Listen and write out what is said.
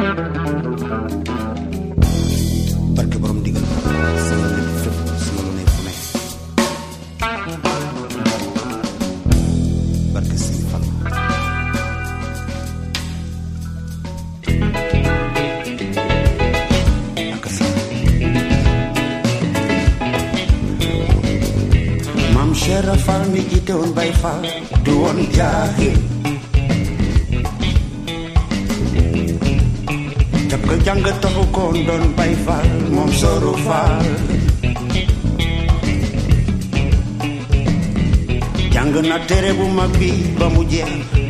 barke borom digal sama lépp fépp sama lu ne fu ne barke Sëñ Fall ak sa Maam Cheikh Fall mi jiite woon Baay Fall du woon jaahil jab ko jàng taxu ko doon Baay Fall moom Sooru Fall jàng na téere bu mag bi ba mu jeex